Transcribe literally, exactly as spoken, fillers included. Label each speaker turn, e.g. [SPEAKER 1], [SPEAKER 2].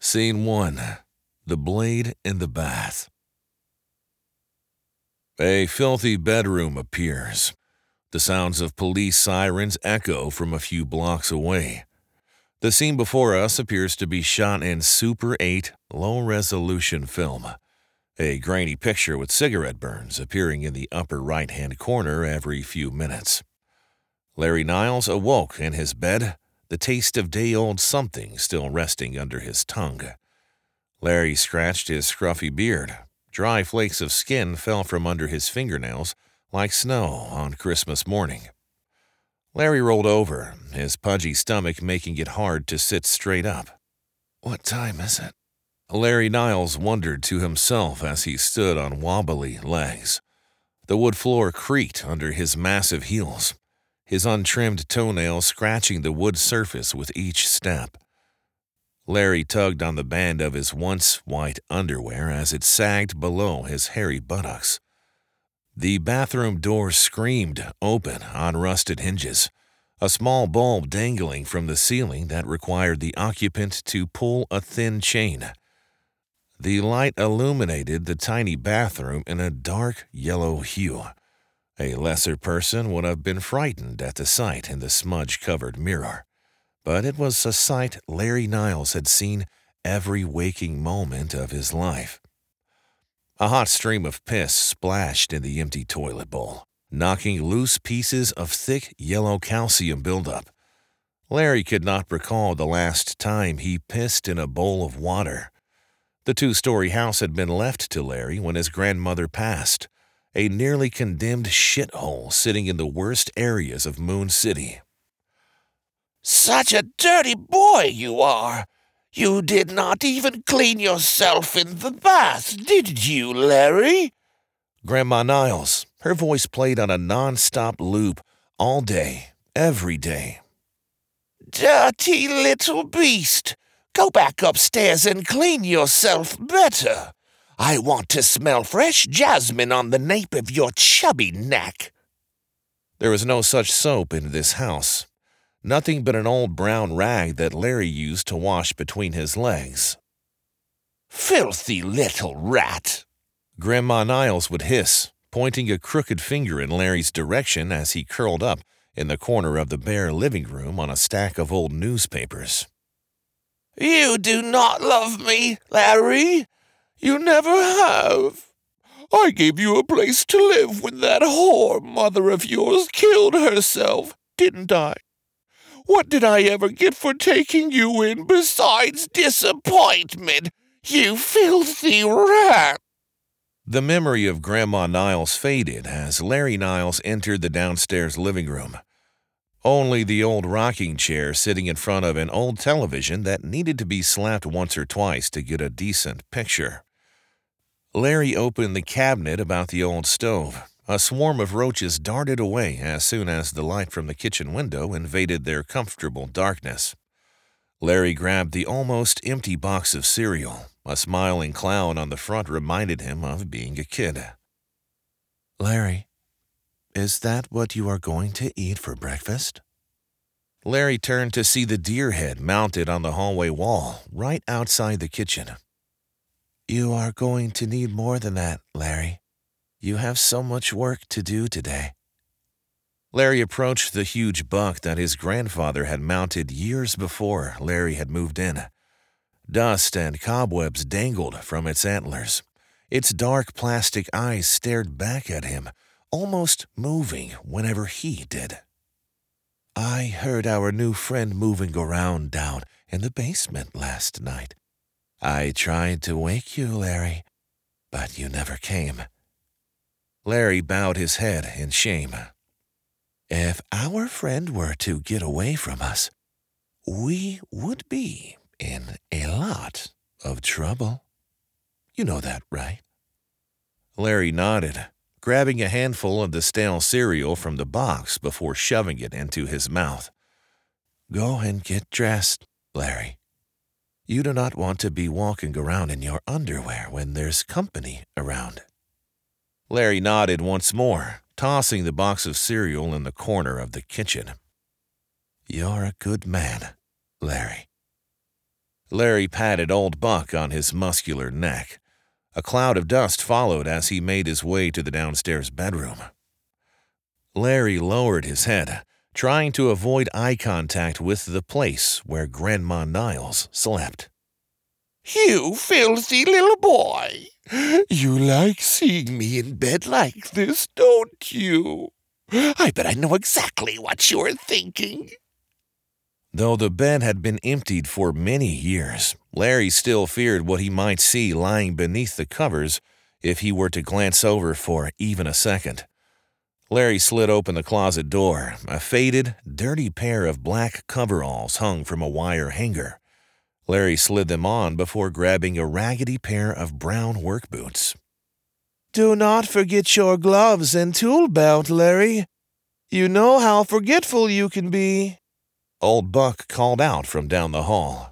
[SPEAKER 1] Scene one. The Blade in the Bath. A filthy bedroom appears. The sounds of police sirens echo from a few blocks away. The scene before us appears to be shot in Super eight low-resolution film, a grainy picture with cigarette burns appearing in the upper right-hand corner every few minutes. Larry Niles awoke in his bed, the taste of day-old something still resting under his tongue. Larry scratched his scruffy beard. Dry flakes of skin fell from under his fingernails like snow on Christmas morning. Larry rolled over, his pudgy stomach making it hard to sit straight up. What time is it? Larry Niles wondered to himself as he stood on wobbly legs. The wood floor creaked under his massive heels, his untrimmed toenails scratching the wood surface with each step. Larry tugged on the band of his once white underwear as it sagged below his hairy buttocks. The bathroom door screamed open on rusted hinges, a small bulb dangling from the ceiling that required the occupant to pull a thin chain. The light illuminated the tiny bathroom in a dark yellow hue. A lesser person would have been frightened at the sight in the smudge-covered mirror, but it was a sight Larry Niles had seen every waking moment of his life. A hot stream of piss splashed in the empty toilet bowl, knocking loose pieces of thick yellow calcium buildup. Larry could not recall the last time he pissed in a bowl of water. The two-story house had been left to Larry when his grandmother passed, a nearly condemned shithole sitting in the worst areas of Moon City.
[SPEAKER 2] "Such a dirty boy you are! You did not even clean yourself in the bath, did you, Larry?"
[SPEAKER 1] Grandma Niles, her voice played on a non-stop loop all day, every day.
[SPEAKER 2] "Dirty little beast! Go back upstairs and clean yourself better. I want to smell fresh jasmine on the nape of your chubby neck."
[SPEAKER 1] There was no such soap in this house. Nothing but an old brown rag that Larry used to wash between his legs.
[SPEAKER 2] "Filthy little rat!"
[SPEAKER 1] Grandma Niles would hiss, pointing a crooked finger in Larry's direction as he curled up in the corner of the bare living room on a stack of old newspapers.
[SPEAKER 2] "You do not love me, Larry. You never have. I gave you a place to live when that whore mother of yours killed herself, didn't I? What did I ever get for taking you in besides disappointment, you filthy rat?"
[SPEAKER 1] The memory of Grandma Niles faded as Larry Niles entered the downstairs living room. Only the old rocking chair sitting in front of an old television that needed to be slapped once or twice to get a decent picture. Larry opened the cabinet about the old stove. A swarm of roaches darted away as soon as the light from the kitchen window invaded their comfortable darkness. Larry grabbed the almost empty box of cereal. A smiling clown on the front reminded him of being a kid.
[SPEAKER 3] "Larry, is that what you are going to eat for breakfast?"
[SPEAKER 1] Larry turned to see the deer head mounted on the hallway wall right outside the kitchen.
[SPEAKER 3] "You are going to need more than that, Larry. You have so much work to do today."
[SPEAKER 1] Larry approached the huge buck that his grandfather had mounted years before Larry had moved in. Dust and cobwebs dangled from its antlers. Its dark plastic eyes stared back at him, almost moving whenever he did.
[SPEAKER 3] "I heard our new friend moving around down in the basement last night. I tried to wake you, Larry, but you never came."
[SPEAKER 1] Larry bowed his head in shame.
[SPEAKER 3] "If our friend were to get away from us, we would be in a lot of trouble. You know that, right?"
[SPEAKER 1] Larry nodded, grabbing a handful of the stale cereal from the box before shoving it into his mouth.
[SPEAKER 3] "Go and get dressed, Larry. You do not want to be walking around in your underwear when there's company around."
[SPEAKER 1] Larry nodded once more, tossing the box of cereal in the corner of the kitchen.
[SPEAKER 3] "You're a good man, Larry."
[SPEAKER 1] Larry patted Old Buck on his muscular neck. A cloud of dust followed as he made his way to the downstairs bedroom. Larry lowered his head, trying to avoid eye contact with the place where Grandma Niles slept.
[SPEAKER 2] You filthy little boy! You like seeing me in bed like this, don't you? I bet I know exactly what you're thinking.
[SPEAKER 1] Though the bed had been emptied for many years, Larry still feared what he might see lying beneath the covers if he were to glance over for even a second. Larry slid open the closet door. A faded, dirty pair of black coveralls hung from a wire hanger. Larry slid them on before grabbing a raggedy pair of brown work boots.
[SPEAKER 3] Do not forget your gloves and tool belt, Larry. You know how forgetful you can be.
[SPEAKER 1] Old Buck called out from down the hall.